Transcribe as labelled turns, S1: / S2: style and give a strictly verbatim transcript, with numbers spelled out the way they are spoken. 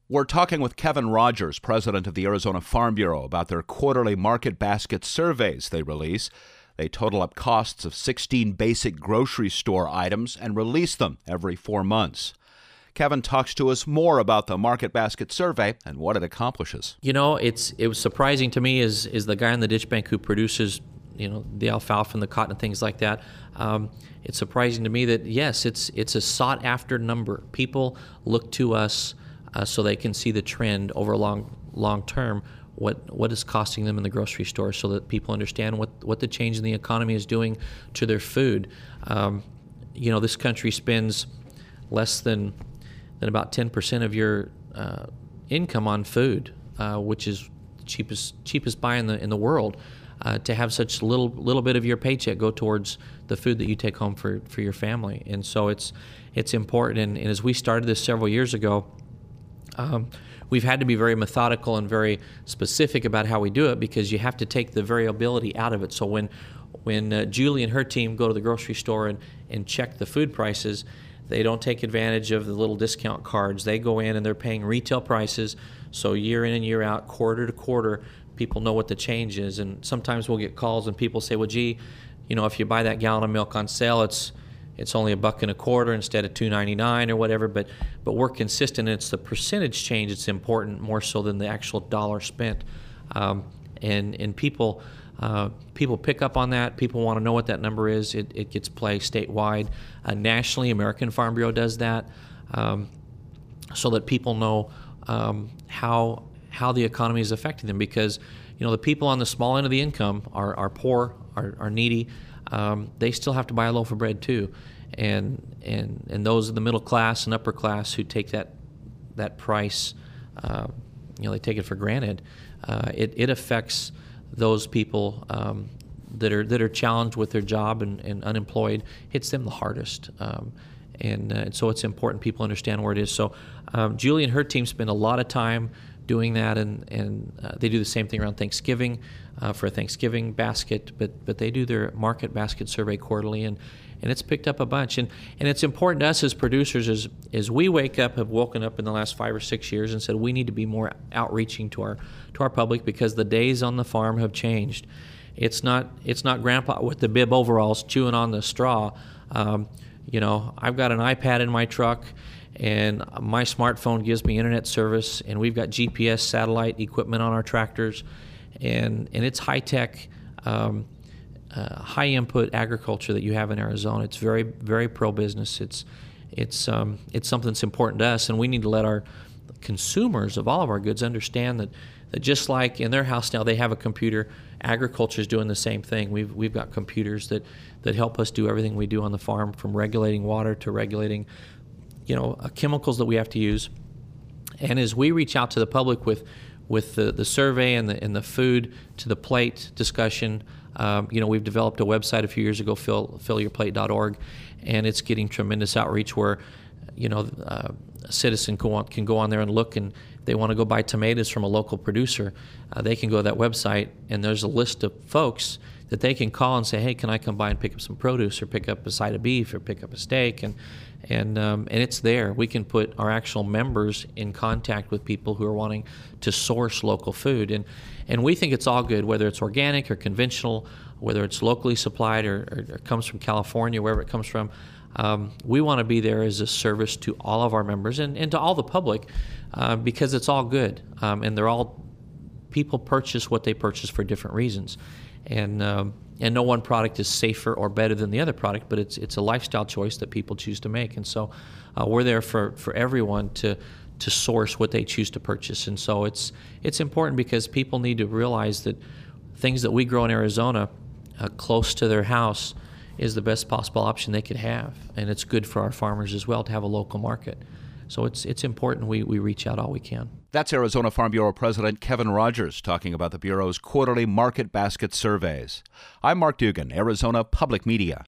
S1: We're talking with Kevin Rogers, president of the Arizona Farm Bureau, about their quarterly market basket surveys they release. They total up costs of sixteen basic grocery store items and release them every four months. Kevin talks to us more about the market basket survey and what it accomplishes.
S2: You know, it's it was surprising to me is is the guy in the ditch bank who produces, you know, the alfalfa and the cotton and things like that. Um, it's surprising to me that yes, it's it's a sought after number. People look to us uh, so they can see the trend over long long term. What what is costing them in the grocery store, so that people understand what, what the change in the economy is doing to their food. Um, you know, this country spends less than than about ten percent of your uh, income on food, uh, which is the cheapest cheapest buy in the in the world. Uh, to have such little little bit of your paycheck go towards the food that you take home for, for your family, and so it's it's important. And, and as we started this several years ago, um, we've had to be very methodical and very specific about how we do it, because you have to take the variability out of it. So when when uh, Julie and her team go to the grocery store and, and check the food prices, they don't take advantage of the little discount cards. They go in and they're paying retail prices. So year in and year out, quarter to quarter, people know what the change is. And sometimes we'll get calls and people say, well, gee, you know, if you buy that gallon of milk on sale, it's it's only a buck and a quarter instead of two ninety-nine or whatever. But but we're consistent. It's the percentage change that's important more so than the actual dollar spent. Um, and and people uh, people pick up on that. People want to know what that number is. It, it gets play statewide. Uh, nationally, American Farm Bureau does that, um, so that people know um, how how the economy is affecting them, because you know the people on the small end of the income are, are poor, are, are needy. Um, they still have to buy a loaf of bread too, and and and those in the middle class and upper class who take that that price, uh, you know, they take it for granted. Uh, it it affects those people um, that are that are challenged with their job and, and unemployed. Hits them the hardest. Um, and, uh, and so it's important people understand where it is. So um, Julie and her team spend a lot of time doing that, and, and uh, they do the same thing around Thanksgiving uh, for a Thanksgiving basket, but but they do their market basket survey quarterly, and, and it's picked up a bunch. And, and it's important to us as producers as, as we wake up, have woken up in the last five or six years and said we need to be more outreaching to our to our public, because the days on the farm have changed. It's not it's not grandpa with the bib overalls chewing on the straw. Um, you know, I've got an iPad in my truck, and my smartphone gives me internet service, and we've got G P S satellite equipment on our tractors, and and it's high-tech, um, uh, high-input agriculture that you have in Arizona. It's very, very pro-business. It's it's um, it's something that's important to us, and we need to let our consumers of all of our goods understand that, that just like in their house now they have a computer, agriculture is doing the same thing. We've we've got computers that, that help us do everything we do on the farm, from regulating water to regulating you know, uh, chemicals that we have to use. And as we reach out to the public with with the, the survey and the and the food to the plate discussion, um, you know, we've developed a website a few years ago, fill fill your plate dot org, and it's getting tremendous outreach where, you know, uh, a citizen can, want, can go on there and look, and if they want to go buy tomatoes from a local producer, uh, they can go to that website, and there's a list of folks that they can call and say, hey, can I come by and pick up some produce, or pick up a side of beef, or pick up a steak, and and um, and it's there. We can put our actual members in contact with people who are wanting to source local food, and and we think it's all good, whether it's organic or conventional, whether it's locally supplied or, or, or comes from California, wherever it comes from. Um, we want to be there as a service to all of our members and, and to all the public, uh, because it's all good, um, and they're all people purchase what they purchase for different reasons. And um, and no one product is safer or better than the other product, but it's it's a lifestyle choice that people choose to make. And so uh, we're there for, for everyone to to source what they choose to purchase. And so it's it's important, because people need to realize that things that we grow in Arizona uh, close to their house is the best possible option they could have. And it's good for our farmers as well to have a local market. So it's it's important we, we reach out all we can.
S1: That's Arizona Farm Bureau President Kevin Rogers talking about the Bureau's quarterly market basket surveys. I'm Mark Dugan, Arizona Public Media.